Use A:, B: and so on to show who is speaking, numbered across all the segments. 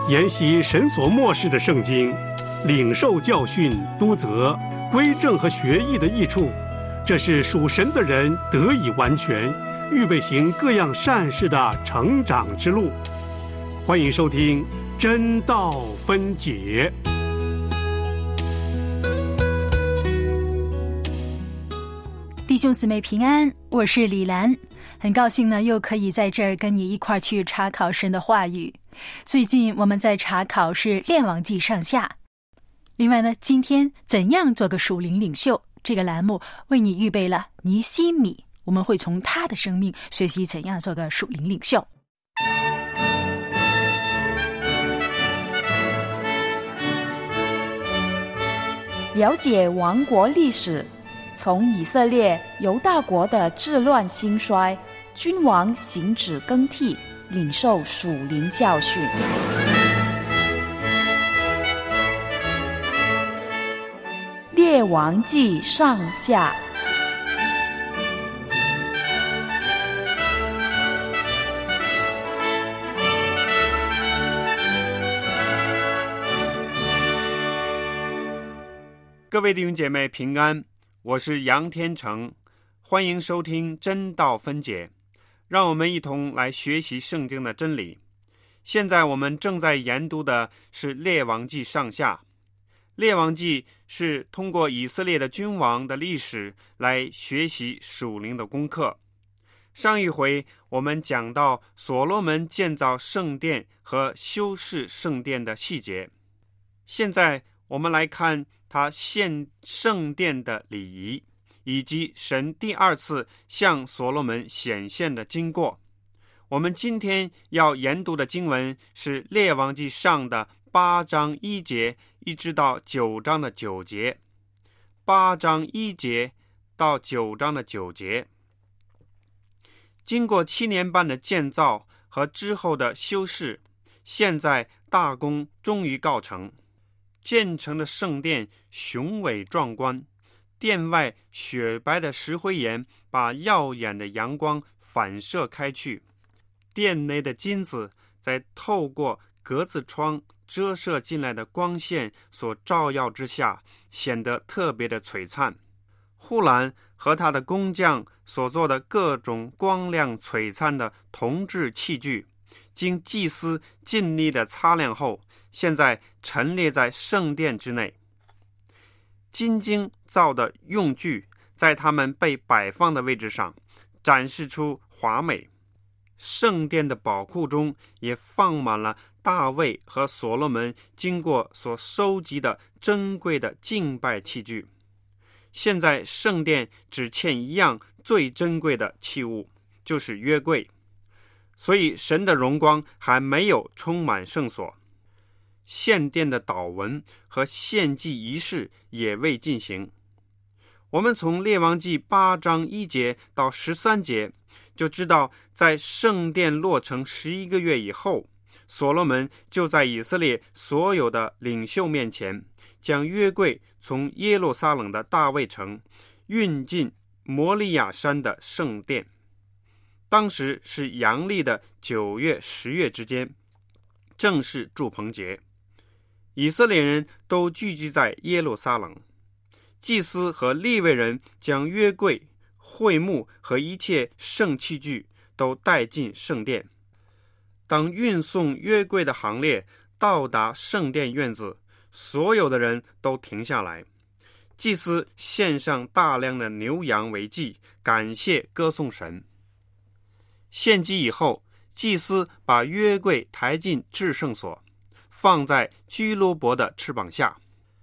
A: 研习神所默示的圣经，领受教训、督责、归正和学艺的益处，这是属神的人得以完全，预备行各样善事的成长之路。欢迎收听真道分解。
B: 弟兄姊妹平安，我是李兰，很高兴呢又可以在这儿跟你一块去查考神的话语。最近我们在查考是列王记上下。另外呢，今天怎样做个属灵领袖这个栏目为你预备了尼希米，我们会从他的生命学习怎样做个属灵领袖。
C: 了解王国历史，从以色列、犹大国的治乱兴衰，君王行止更替，领受属灵教训。列王记上下。
D: 各位弟兄姐妹平安，我是杨天成，欢迎收听真道分解，让我们一同来学习圣经的真理。现在我们正在研读的是列王记上下。列王记是通过以色列的君王的历史来学习属灵的功课。上一回我们讲到所罗门建造圣殿和修饰圣殿的细节，现在我们来看他献圣殿的礼仪，以及神第二次向所罗门显现的经过。我们今天要研读的经文是列王记上的8章1节一直到9章的9节。8章1节到9章的9节。经过7年半的建造和之后的修饰，现在大功终于告成。建成的圣殿雄伟壮观，殿外雪白的石灰岩把耀眼的阳光反射开去，殿内的金子在透过格子窗折射进来的光线所照耀之下，显得特别的璀璨。户兰和他的工匠所做的各种光亮璀璨的铜制器具，经祭司尽力的擦亮后，现在陈列在圣殿之内。金精造的用具在他们被摆放的位置上展示出华美。圣殿的宝库中也放满了大卫和所罗门经过所收集的珍贵的敬拜器具。现在圣殿只欠一样最珍贵的器物，就是约柜，所以神的荣光还没有充满圣所。献殿的祷文和献祭仪式也未进行。我们从列王记8章1节到13节就知道，在圣殿落成11个月以后，所罗门就在以色列所有的领袖面前，将约柜从耶路撒冷的大卫城运进摩利亚山的圣殿。当时是阳历的9月10月之间，正是住棚节。以色列人都聚集在耶路撒冷，祭司和利未人将约柜、会幕和一切圣器具都带进圣殿。当运送约柜的行列到达圣殿院子，所有的人都停下来。祭司献上大量的牛羊为祭，感谢歌颂神。献祭以后，祭司把约柜抬进至圣所，放在居罗伯的翅膀下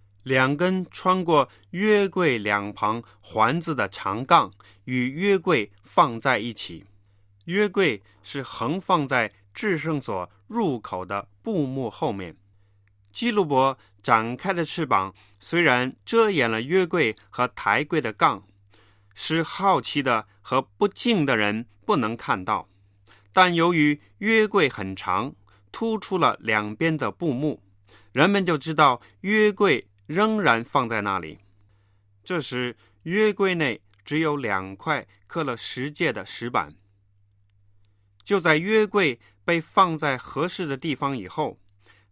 D: ，2根穿过约柜两旁环子的长杠与约柜放在一起。约柜是横放在至圣所入口的布幕后面。基路伯展开的翅膀虽然遮掩了约柜和抬柜的杠，使好奇的和不敬的人不能看到，但由于约柜很长，突出了两边的布幕，人们就知道约柜仍然放在那里。这时约柜内只有2块刻了10诫的石板。就在约柜被放在合适的地方以后，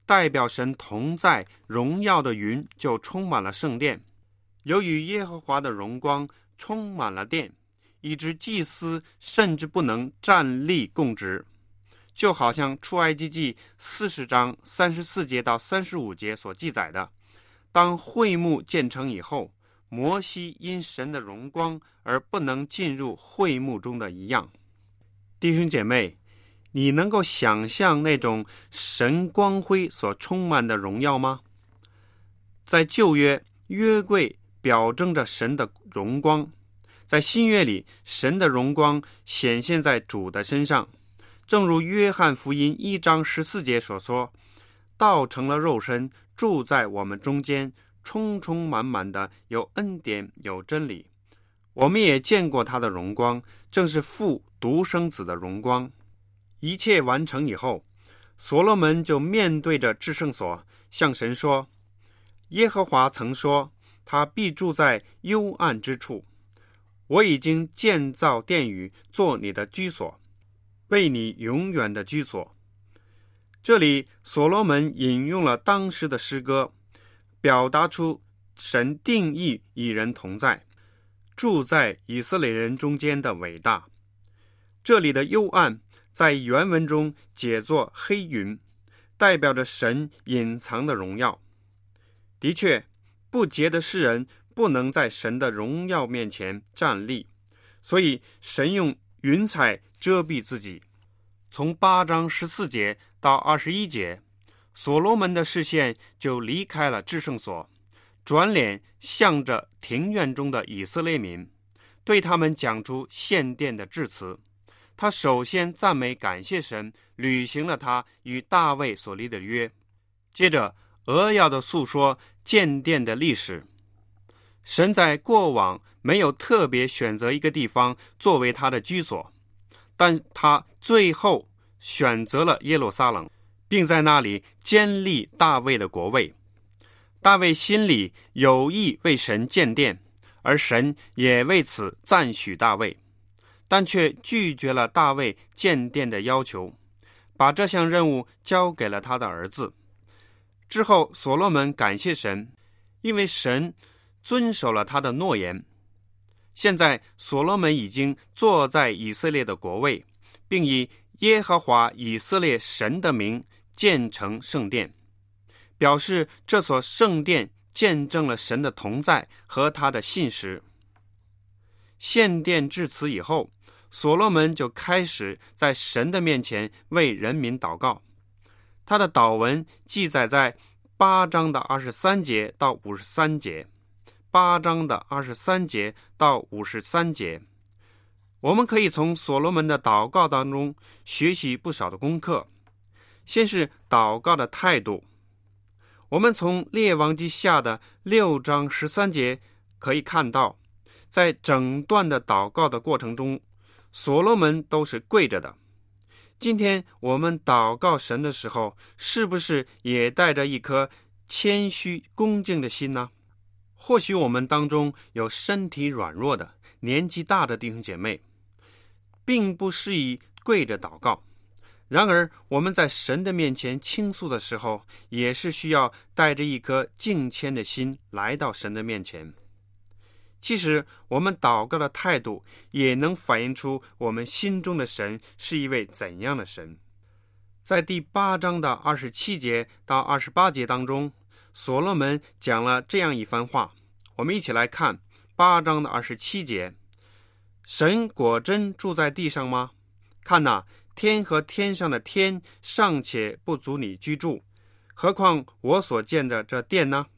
D: 代表神同在荣耀的云就充满了圣殿。由于耶和华的荣光充满了殿，以致祭司甚至不能站立供职，就好像出埃及记40章34节到35节所记载的，当会幕建成以后，摩西因神的荣光而不能进入会幕中的一样。弟兄姐妹，你能够想象那种神光辉所充满的荣耀吗？在旧约，约柜表征着神的荣光，在新约里，神的荣光显现在主的身上，正如约翰福音1章14节所说，道成了肉身，住在我们中间，充充满满的有恩典有真理。我们也见过他的荣光，正是父独生子的荣光。一切完成以后，所罗门就面对着至圣所，向神说，耶和华曾说，他必住在幽暗之处，我已经建造殿宇做你的居所，为你永远的居所。这里所罗门引用了当时的诗歌，表达出神定义与人同在，住在以色列人中间的伟大。这里的幽暗在原文中解作黑云，代表着神隐藏的荣耀。的确，不洁的世人不能在神的荣耀面前站立，所以神用云彩遮蔽自己。从8章14节到21节，所罗门的视线就离开了至圣所，转脸向着庭院中的以色列民，对他们讲出献殿的致辞。他首先赞美感谢神履行了他与大卫所立的约，接着扼要的诉说建殿的历史。神在过往没有特别选择一个地方作为他的居所，但他最后选择了耶路撒冷，并在那里建立大卫的国位。大卫心里有意为神建殿，而神也为此赞许大卫，但却拒绝了大卫建殿的要求，把这项任务交给了他的儿子。之后，所罗门感谢神，因为神遵守了他的诺言。现在，所罗门已经坐在以色列的国位，并以耶和华以色列神的名建成圣殿，表示这所圣殿见证了神的同在和他的信实。献殿至此以后，所罗门就开始在神的面前为人民祷告。他的祷文记载在8章的23节到53节，8章的23节到53节。我们可以从所罗门的祷告当中学习不少的功课。先是祷告的态度，我们从列王记下的6章13节可以看到，在整段的祷告的过程中，所罗门都是跪着的。今天我们祷告神的时候，是不是也带着一颗谦虚恭敬的心呢？或许我们当中有身体软弱的、年纪大的弟兄姐妹，并不适宜跪着祷告。然而我们在神的面前倾诉的时候，也是需要带着一颗敬谦的心来到神的面前。其实我们祷告的态度也能反映出我们心中的神是一位怎样的神。在第8章的27节到28节当中，所罗门讲了这样一番话，我们一起来看8章的27节。神果真住在地上吗？看哪，天和天上的天尚且不足你居住，何况我所见的这殿呢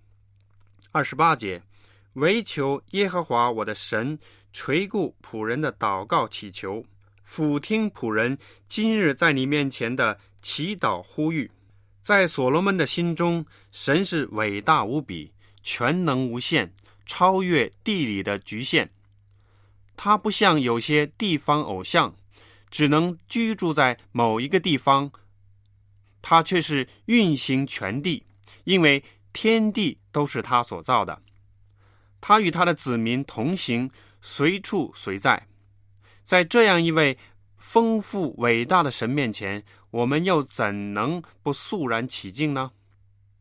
D: ？28节，唯求耶和华我的神垂顾仆人的祷告祈求，俯听仆人今日在你面前的祈祷呼吁。在所罗门的心中，神是伟大无比，全能无限，超越地理的局限。他不像有些地方偶像，只能居住在某一个地方，他却是运行全地，因为天地都是他所造的。他与他的子民同行，随处随在。在这样一位丰富伟大的神面前，我们又怎能不肃然起敬呢？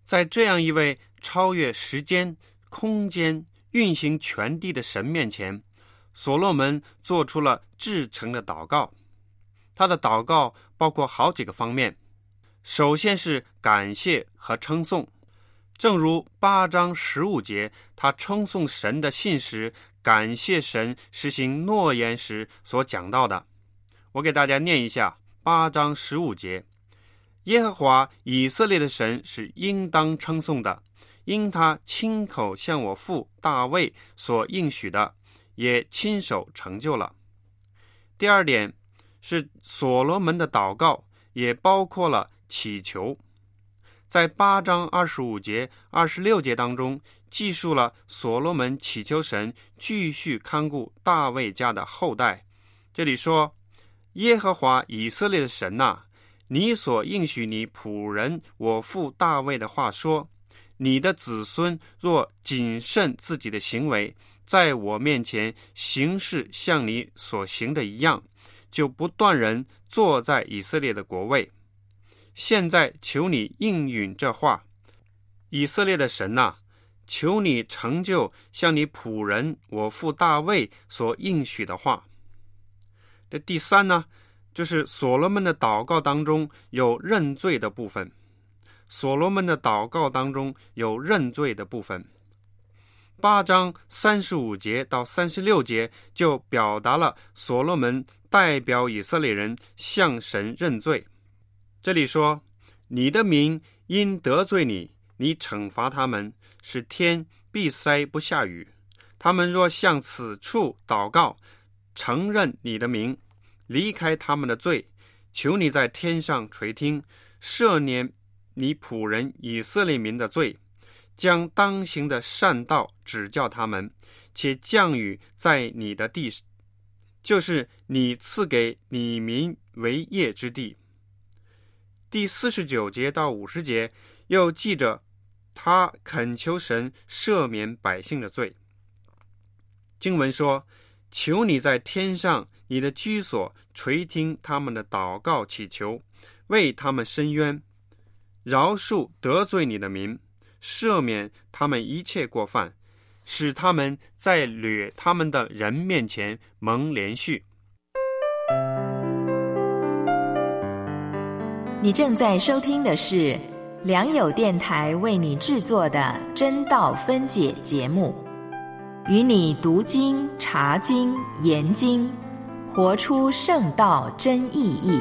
D: 在这样一位超越时间、空间、运行全地的神面前，所罗门做出了至诚的祷告。他的祷告包括好几个方面，首先是感谢和称颂，正如8章15节他称颂神的信实，感谢神实行诺言时所讲到的。我给大家念一下8章15节：耶和华以色列的神是应当称颂的，因他亲口向我父大卫所应许的，也亲手成就了。第二点是所罗门的祷告也包括了祈求。在8章25节、26节当中，记述了所罗门祈求神继续看顾大卫家的后代。这里说：耶和华以色列的神哪，你所应许你仆人我父大卫的话说，你的子孙若谨慎自己的行为，在我面前行事像你所行的一样，就不断人坐在以色列的国位。现在求你应允这话，以色列的神哪，求你成就像你仆人我父大卫所应许的话。这第三呢，就是所罗门的祷告当中有认罪的部分。所罗门的祷告当中有认罪的部分。8章35节到36节就表达了所罗门代表以色列人向神认罪。这里说：你的民因得罪你，你惩罚他们，使天闭塞不下雨。他们若向此处祷告，承认你的名，离开他们的罪，求你在天上垂听，赦免你仆人以色列民的罪，将当行的善道指教他们，且降雨在你的地，就是你赐给你民为业之地。第49节到50节又记着他恳求神赦免百姓的罪。经文说：求你在天上你的居所垂听他们的祷告祈求，为他们伸冤，饶恕得罪你的民，赦免他们一切过犯，使他们在掠他们的人面前蒙连续。
C: 你正在收听的是良友电台为你制作的真道分解节目，与你读经、查经、研经，活出圣道真意义。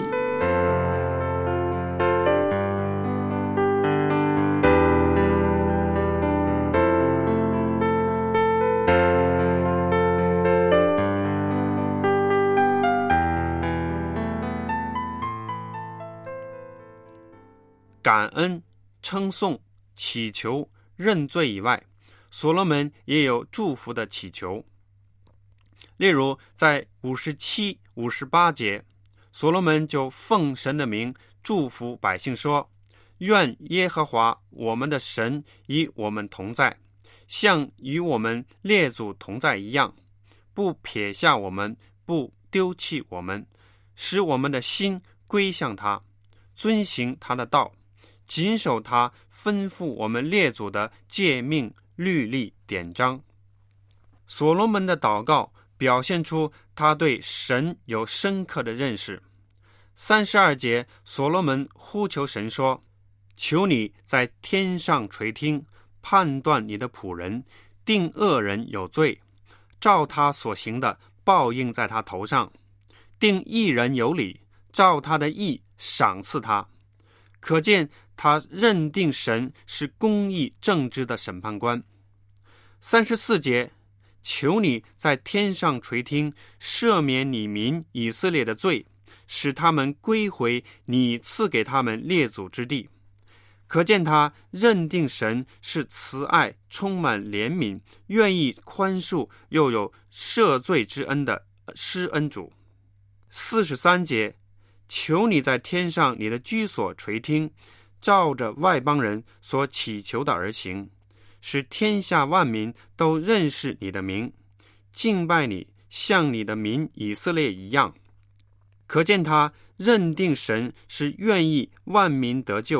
D: 感恩、称颂、祈求、认罪以外，所罗门也有祝福的祈求。例如在57、58节，所罗门就奉神的名祝福百姓说：愿耶和华我们的神与我们同在，像与我们列祖同在一样，不撇下我们，不丢弃我们，使我们的心归向他，遵行他的道，谨守他吩咐我们列祖的诫命、律例、典章。所罗门的祷告表现出他对神有深刻的认识。32节，所罗门呼求神说：求你在天上垂听，判断你的仆人，定恶人有罪，照他所行的报应在他头上，定义人有理，照他的义赏赐他。可见他认定神是公义正直的审判官。34节，求你在天上垂听，赦免你民以色列的罪，使他们归回你赐给他们列祖之地。可见他认定神是慈爱、充满怜悯、愿意宽恕又有赦罪之恩的施恩主。43节，求你在天上你的居所垂听，照着外邦人所祈求的而行，使天下万民都认识你的名，敬拜你，像你的民以色列一样。可见他认定神是愿意万民得救、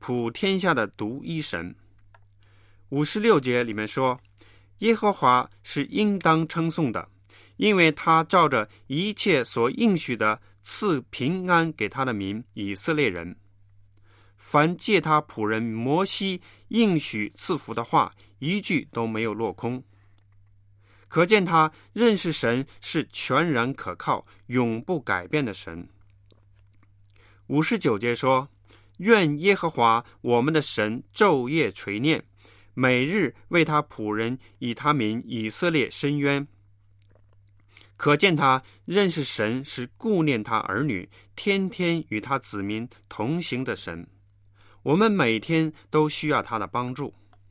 D: 普天下的独一神。56节里面说，耶和华是应当称颂的，因为他照着一切所应许的赐平安给他的民以色列人。凡借他仆人摩西应许赐福的话，一句都没有落空。可见他认识神是全然可靠、永不改变的神。59节说，愿耶和华我们的神昼夜垂念，每日为他仆人以他民以色列伸冤。可见他认识神是顾念他儿女，天天与他子民同行的神。我们每天都需要他的帮助。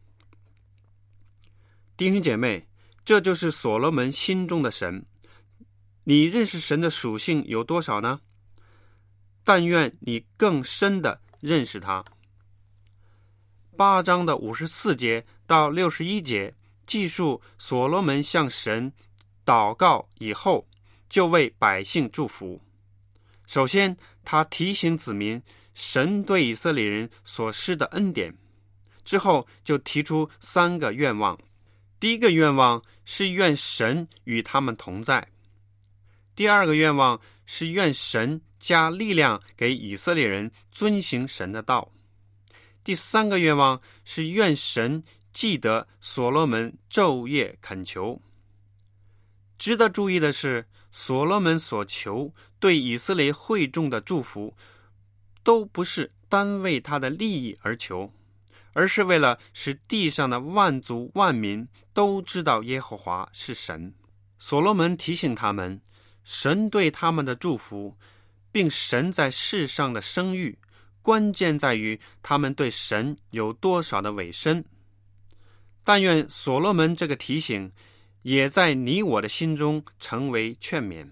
D: 弟兄姐妹，这就是所罗门心中的神。你认识神的属性有多少呢？但愿你更深的认识他。8章的54节到61节记述所罗门向神祷告以后，就为百姓祝福。首先，他提醒子民神对以色列人所施的恩典，之后就提出3个愿望。第一个愿望是愿神与他们同在。第二个愿望是愿神加力量给以色列人遵行神的道。第3个愿望是愿神记得所罗门昼夜恳求。值得注意的是，所罗门所求对以色列会众的祝福，都不是单为他的利益而求，而是为了使地上的万族万民都知道耶和华是神。所罗门提醒他们，神对他们的祝福，并神在世上的声誉，关键在于他们对神有多少的委身。但愿所罗门这个提醒也在你我的心中成为劝勉。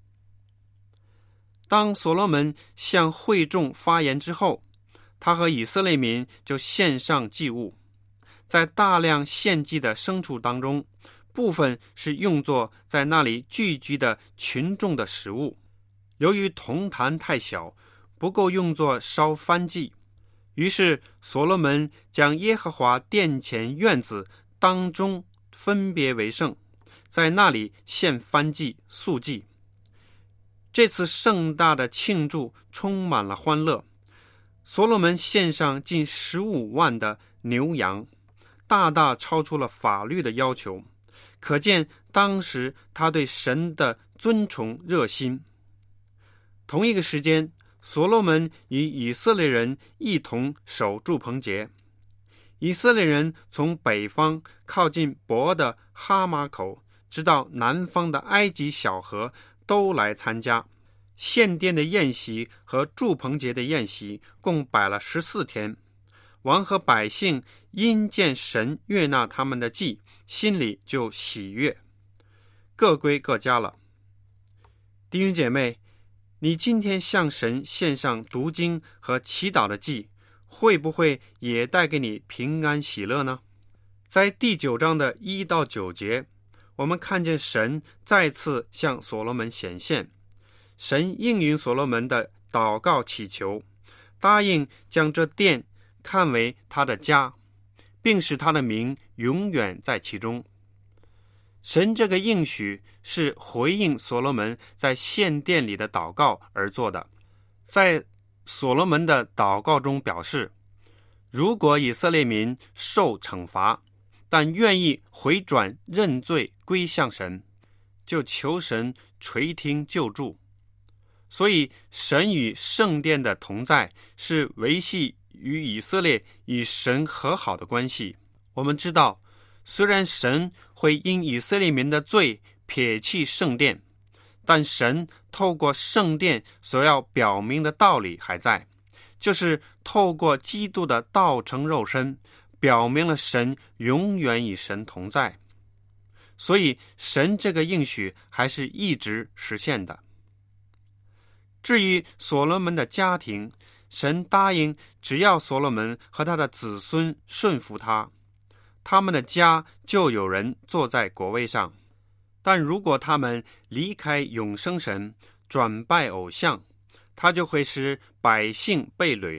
D: 当所罗门向会众发言之后，他和以色列民就献上祭物。在大量献祭的牲畜当中，部分是用作在那里聚集的群众的食物。由于铜坛太小，不够用作烧燔祭，于是所罗门将耶和华殿前院子当中分别为圣，在那里献燔祭素祭。这次盛大的庆祝充满了欢乐。所罗门献上近15万的牛羊，大大超出了法律的要求，可见当时他对神的尊崇热心。同一个时间，所罗门与以色列人一同守住棚节。以色列人从北方靠近伯的哈马口，直到南方的埃及小河，都来参加。献殿的宴席和住棚节的宴席共摆了14天。王和百姓因见神悦纳他们的祭，心里就喜悦，各归各家了。弟兄姐妹，你今天向神献上读经和祈祷的祭，会不会也带给你平安喜乐呢？在第9章的1到9节，我们看见神再次向所罗门显现。神应允所罗门的祷告祈求，答应将这殿看为他的家，并使他的名永远在其中。神这个应许是回应所罗门在献殿里的祷告而做的。在所罗门的祷告中表示，如果以色列民受惩罚，但愿意回转认罪归向神，就求神垂听救助。所以神与圣殿的同在是维系与以色列与神和好的关系。我们知道，虽然神会因以色列民的罪撇弃圣殿，但神透过圣殿所要表明的道理还在，就是透过基督的道成肉身，表明了神永远与神同在。所以神这个应许还是一直实现的。至于所罗门的家庭，神答应只要所罗门和他的子孙顺服他，他们的家就有人坐在国位上。但如果他们离开永生神，转拜偶像，他就会使百姓被掳，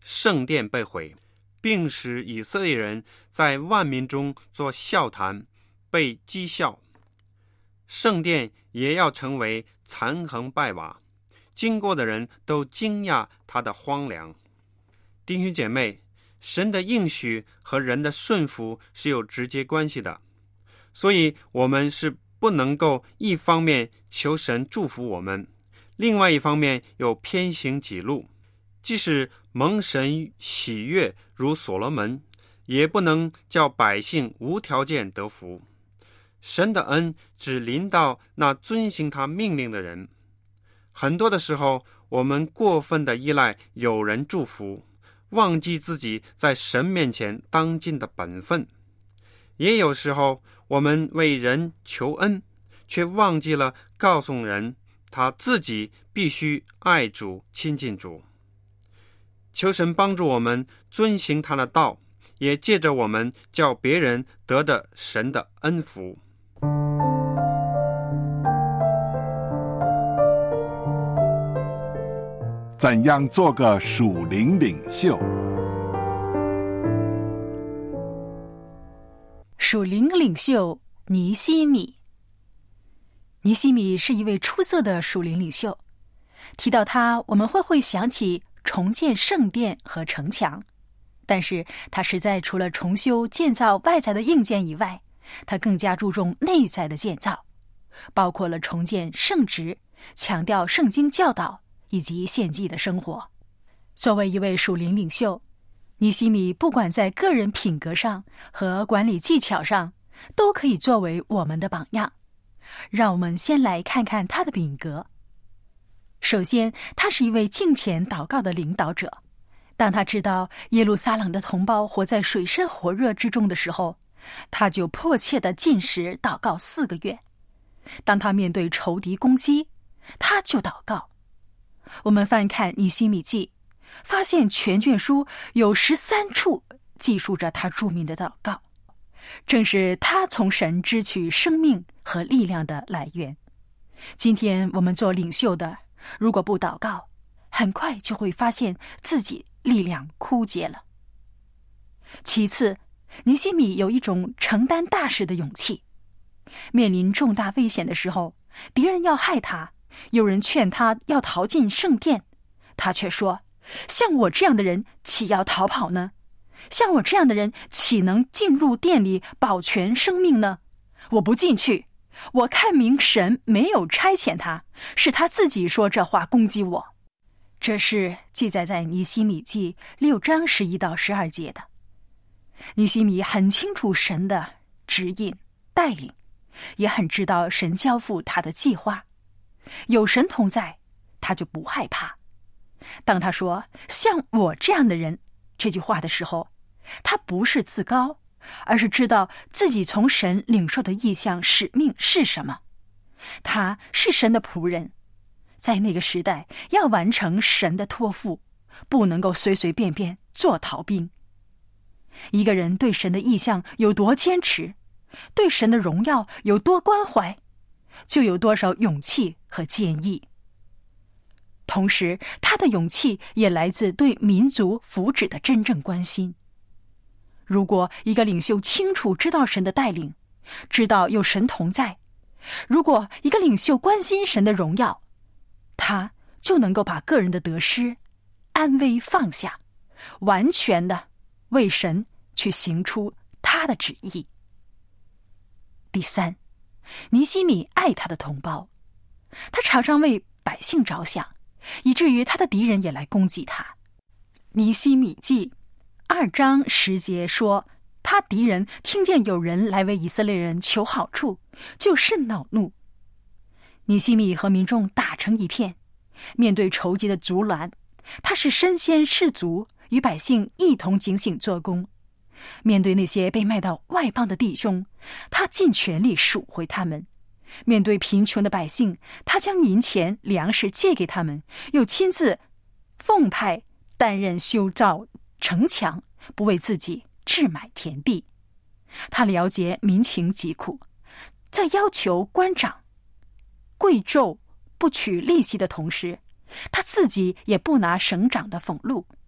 D: 圣殿被毁，并使以色列人在万民中做笑谈，被讥笑。圣殿也要成为残垣败瓦，经过的人都惊讶它的荒凉。弟兄姐妹，神的应许和人的顺服是有直接关系的，所以我们是不能够一方面求神祝福我们，另外一方面又偏行己路。即使蒙神喜悦如所罗门，也不能叫百姓无条件得福。神的恩只临到那遵行他命令的人。很多的时候，我们过分的依赖有人祝福，忘记自己在神面前当尽的本分。也有时候，我们为人求恩，却忘记了告诉人他自己必须爱主亲近主。求神帮助我们遵行他的道，也借着我们叫别人得的神的恩福。
E: 怎样做个属灵领袖？
B: 属灵领袖尼希米。尼希米是一位出色的属灵领袖。提到他，我们会想起重建圣殿和城墙，但是他实在除了重修建造外在的硬件以外，他更加注重内在的建造，包括了重建圣职，强调圣经教导以及献祭的生活。作为一位属灵领袖，尼希米不管在个人品格上和管理技巧上，都可以作为我们的榜样。让我们先来看看他的品格。首先，他是一位敬虔祷告的领导者。当他知道耶路撒冷的同胞活在水深火热之中的时候，他就迫切地禁食祷告4个月。当他面对仇敌攻击，他就祷告。我们翻看尼希米记，发现全卷书有13处记述着他著名的祷告，正是他从神支取生命和力量的来源。今天我们做领袖的，如果不祷告，很快就会发现自己力量枯竭了。其次，尼希米有一种承担大事的勇气。面临重大危险的时候，敌人要害他，有人劝他要逃进圣殿，他却说，像我这样的人岂要逃跑呢？像我这样的人岂能进入殿里保全生命呢？我不进去，我看明神没有差遣他，是他自己说这话攻击我。这是记载在尼希米记6章11到12节的。尼希米很清楚神的指引带领，也很知道神交付他的计划。有神同在，他就不害怕。当他说像我这样的人这句话的时候，他不是自高，而是知道自己从神领受的意向使命是什么。他是神的仆人，在那个时代要完成神的托付，不能够随随便便做逃兵。一个人对神的意向有多坚持，对神的荣耀有多关怀，就有多少勇气和坚毅。同时，他的勇气也来自对民族福祉的真正关心。如果一个领袖清楚知道神的带领，知道有神同在，如果一个领袖关心神的荣耀，他就能够把个人的得失安危放下，完全的为神去行出他的旨意。第三，尼希米爱他的同胞，他常常为百姓着想，以至于他的敌人也来攻击他。尼希米记2章10节说，他敌人听见有人来为以色列人求好处，就甚恼怒。尼希米和民众打成一片，面对仇敌的阻拦，他是身先士卒，与百姓一同警醒做工。面对那些被卖到外邦的弟兄，他尽全力赎回他们。面对贫穷的百姓，他将银钱粮食借给他们，又亲自奉派担任修造城墙，不为自己置买田地。他了解民情疾苦，在要求官长贵胄不取利息的同时，他自己也不拿省长的俸禄，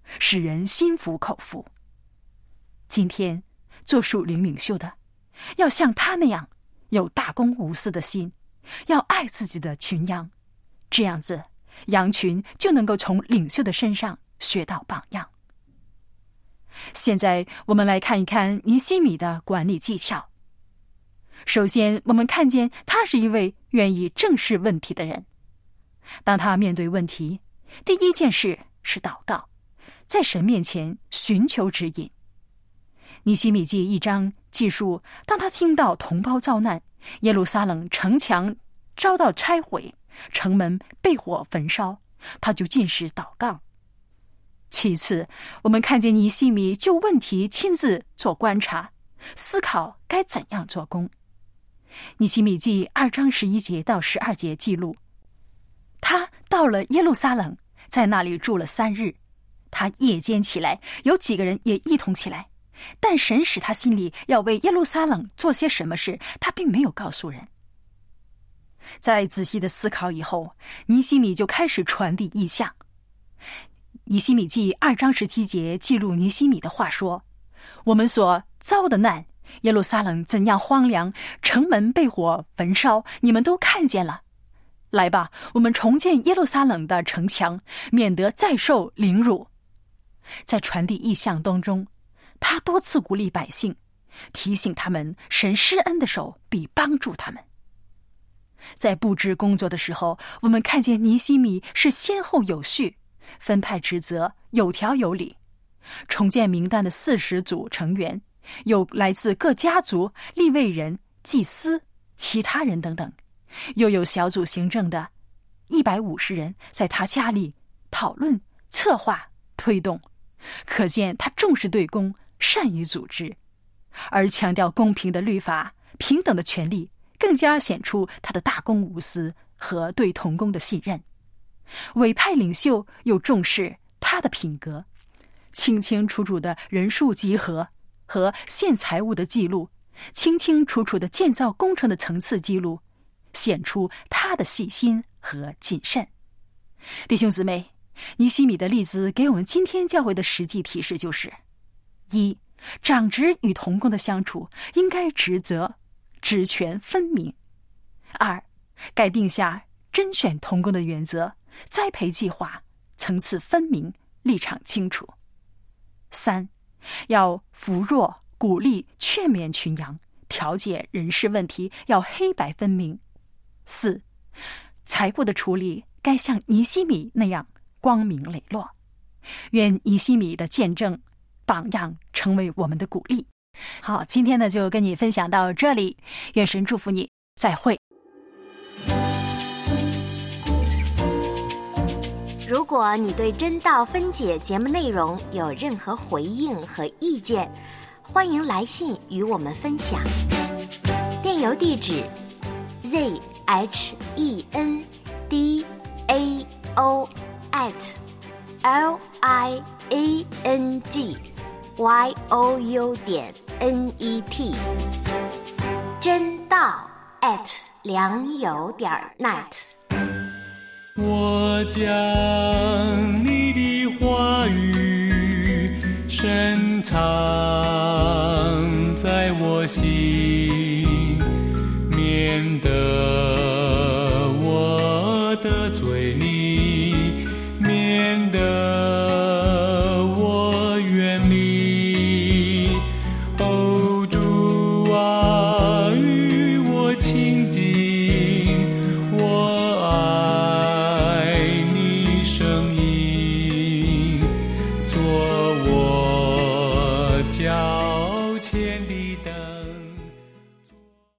B: 使人心服口服。今天做属灵领袖的，要像他那样有大公无私的心，要爱自己的群羊，这样子羊群就能够从领袖的身上学到榜样。现在我们来看一看尼希米的管理技巧。首先，我们看见他是一位愿意正视问题的人。当他面对问题，第一件事是祷告，在神面前寻求指引。尼希米记1章记述，当他听到同胞遭难，耶路撒冷城墙遭到拆毁，城门被火焚烧，他就禁食祷告。其次，我们看见尼希米就问题亲自做观察，思考该怎样做工。尼希米记2章11节到12节记录，他到了耶路撒冷，在那里住了3日。他夜间起来，有几个人也一同起来，但神使他心里要为耶路撒冷做些什么事，他并没有告诉人。在仔细的思考以后，尼希米就开始传递意象。尼希米记2章17节记录尼希米的话说，我们所遭的难，耶路撒冷怎样荒凉，城门被火焚烧，你们都看见了。来吧，我们重建耶路撒冷的城墙，免得再受凌辱。在传递意象当中，他多次鼓励百姓，提醒他们神施恩的手必帮助他们。在布置工作的时候，我们看见尼希米是先后有序，分派职责有条有理。重建名单的40组成员，有来自各家族、利未人、祭司、其他人等等，又有小组行政的150人在他家里讨论、策划、推动。可见他重视对公，善于组织，而强调公平的律法、平等的权利，更加显出他的大公无私和对同工的信任。委派领袖又重视他的品格，清清楚楚的人数集合和献财物的记录，清清楚楚的建造工程的层次记录，显出他的细心和谨慎。弟兄姊妹，尼希米的例子给我们今天教会的实际提示就是：一、长职与同工的相处应该职责、职权分明；二、该定下甄选同工的原则，栽培计划层次分明，立场清楚；三、要扶弱、鼓励、劝勉群羊，调解人事问题要黑白分明；四、财物的处理该像尼希米那样光明磊落。愿尼希米的见证榜样成为我们的鼓励。好，今天呢就跟你分享到这里，愿神祝福你，再会。
F: 如果你对真道分解节目内容有任何回应和意见，欢迎来信与我们分享。电邮地址 zhendao@liangyou.net 真道@良友.net。
G: 我将你的话语深藏在我心，免得我的嘴里，免得我远离。哦，主啊，与我亲近，我爱你声音，做我家。